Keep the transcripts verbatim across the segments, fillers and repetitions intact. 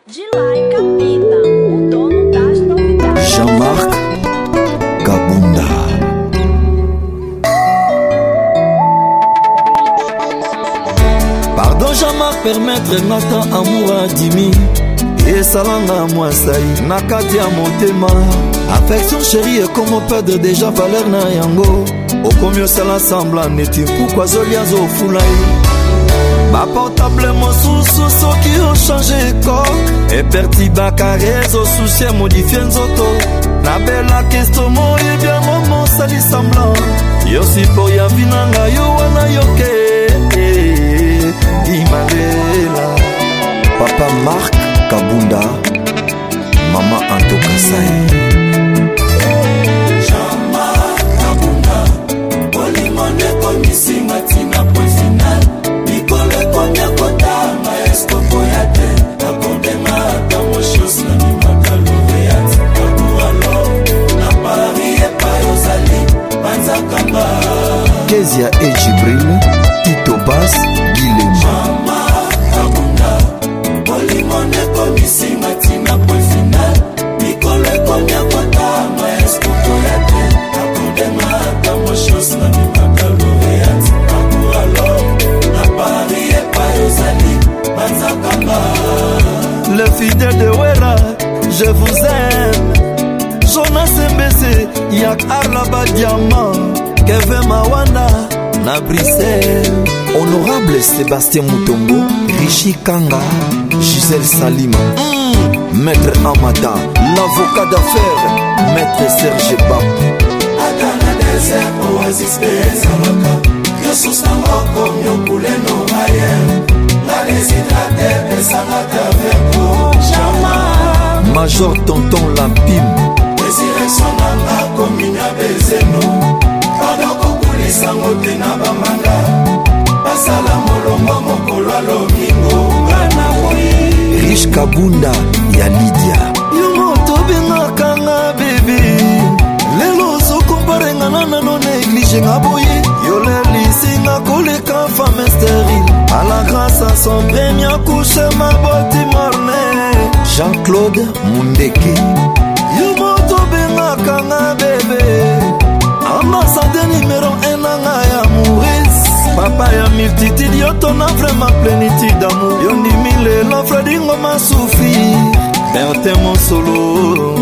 Gilai Capita, o dono das novidades. Jean-Marc Kabunda. Pardon Jean-Marc, permettre notre amour à Dimi et salanga mwasai nakati ya motema. Affection chérie et comme perdre déjà valeur na yango. Okomi osala semblant neti pourquoi zolia zo fulai. Ma portable mosusu soki o changer corps et perti bakarezo souci modifier nzoto. Na bela kesto mo e bien momo sali semblant. Yo si po ya vinanga yo wana yoke. Imalela Papa Marc Kabunda, Maman Anto Kasai. Jean-Marc Kabunda, Polimone komisi matina point final. Nicole konya kota maestro koyate. Akonde mata mo shos na mi makaloveat. Kabu alo, na Paris e pa yozali. Banza kamba Kezia et Jibril, Tito Bass, Guilhem. Jean-Marc Kabunda, Polimone komisi matina point final. Nicole konya kota maestro koyate. Akonde mata mo shos na mi makaloveat. Kabu alo, na Paris e pa yozali. Banza kamba Le fidèle de Wera, je vous aime. Jonas Mbese, Yak Arlaba Diamant, Kevin Mawanda, na Bruxelles. Honorable Sébastien Mutombo, Rishi Kanga, Gisèle Salima, mm. Maître Amada, l'avocat d'affaires, Maître Serge Bap. Adana désert, oasis bezalaka. Yosus na moko, myokule no mayem. La déshydraté, besalaka verko. Jean-Marc Major Tonton Lampim, résurrection nanga, kominya bezeno. Pardon kokulisa ngote na bamanga. Basala molongo mokolo alomingo. Ngana moi Rich Kabunda, ya Lydia. Yo moto bengaka nga bébé. Lelo so compare nga nana no néglige nga boye. Yo lelisi nga koleka femme stérile. À la grâce à son premier couche ma boti morne. Jean-Claude Mundeke. Yo moto bengaka nga bébé. Ambassadeur numéro un nanga ya Maurice. Papa ya multitude yo tona vraiment plénitude d'amour. Yo ndimi lelo Fredingo masufi. Berthe mon solo.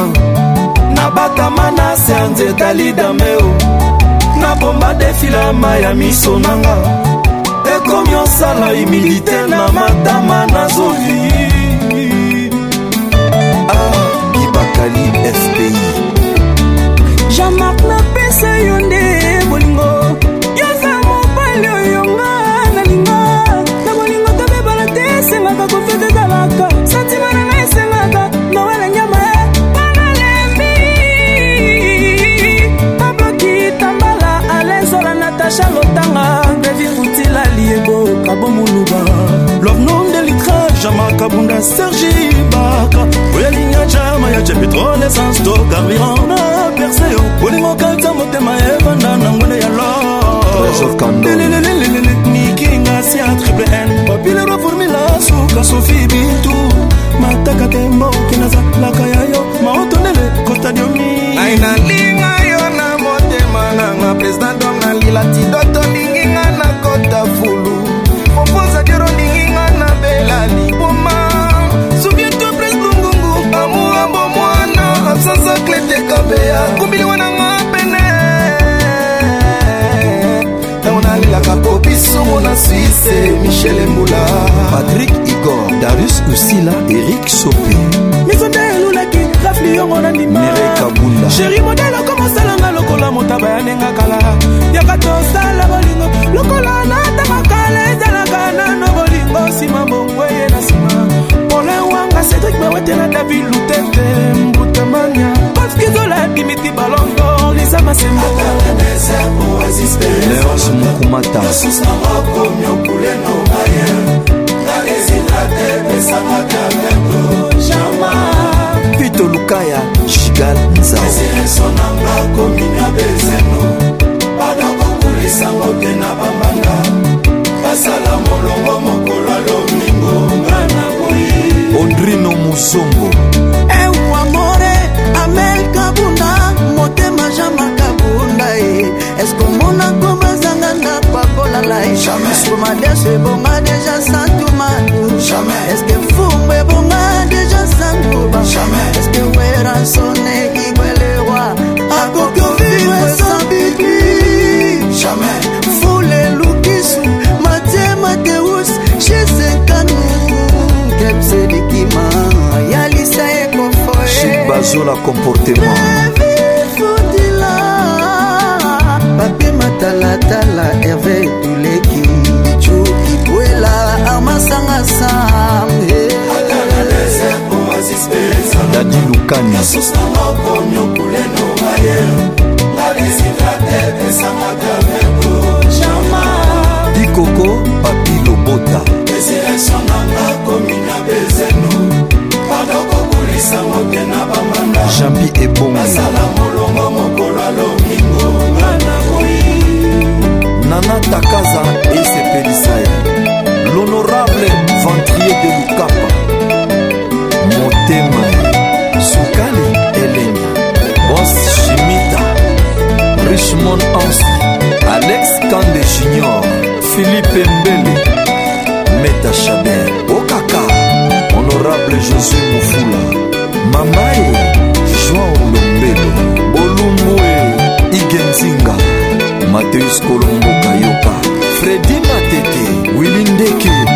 Nabata mana seanze talida meo. Na bomba defila maya miso nanga. Ekomi osala humilité na matama na zoli. Ah, Ibakali F P I. Jean-Marc na pesa yonde bolingo. Yosa mobali oyonga na linga. Na bolingo tabe balate sengaka kofete talaka. Santima na ngai sengaka na wala nyama. Banalembi Pablo Kitambala Alezola Natacha Lotanga David Boutila Liebo Kabo Muluba Love nom de l'itra Jean-Marc Kabunda Sergi Baka Oya linya jama ya petrole essence to carburant na perseo Bolingo kata motema evanda na ngone ya lo Trésor Kando Nikinga si a triple N Papilero formula suka Sophie Bintou Mataka tembo kinaza laka ya yo Maotondele kota diomi Aina linga yo na motema nanga President dom na lila tidoto linginga na kota fulu Popoza diro linginga na bela liboma Souviens-toi pres lungungu Amu ambo mwana Absence klete kabea Kumbili wana ngapene Tauna lila kakopi sumo na Suisse Michel Mboula Patrick Igor, Darius Usila, Eric Sopé. Mizonde elulaki rafli yongo na ndima Mireille Kabunda. Chéri modelo komo salanga lokola motaba ya nenga kala Yakato sala bolingo Lokola nata makale Zalaka nano bolingo Sima mbongweye na sima Pole wanga Cedric Mewete na David Lutete Mbutamania Golf Kizola Dimiti Balongo Lisa Masembo Adana désert, oasis Léonce Mukumata. Yosus na moko, myokule no mayem. La déshydraté, besalaka verko. Jean-Marc Pito Lukaya, Shigal Nzao. résurrection nanga, kominya bezeno. Pardon kokulisa ngote na bamanga. Basala molongo mokolo alomingo. Ngana moi Muzombo Eu amore Amel Kabunda Motema Jama Kabunda Est-ce qu'on m'en a comme Zangana Papola Lai Est-ce que ma déche bonga déjà Santoumano Est-ce que Fumbe bonga déjà Santouba Est-ce que Wera Sonne Igwele Roi Akoko Vive sans bibi Jamais Foule Lukisu Matema Teus Chez Sekanou Kepse Dikima Yalisa Eko Foye Chic Bazola comportement Foutila Papi Matalatala Hervé Touleki Chuki Kwela Amasanga Sam Atala Désert Oasis Pesa Dadi Lukani Yasus na Mokonyo Kuleno Maye La déshydraté Pesama Kaveko Chama Dikoko Papi Lobota Résurrection Nanga Komina Bezeno Padoko Kulisa Mokena Bamanda Jambi Ebongi Masala Molongo Mokolo Lomingo Nana Koyi Nana Takaza et ses Pélissaïs l'honorable ventrier de Lukapa Motema Soukali Elena Boss Chimita Richmond Ansi Alex Kande Junior Philippe Mbele Meta Chabert Okaka honorable Josué Moufoula Mamae João Lombelo Bolumboe Igenzinga Mateus Colombo Kayoka Freddy Matete Willy Ndeke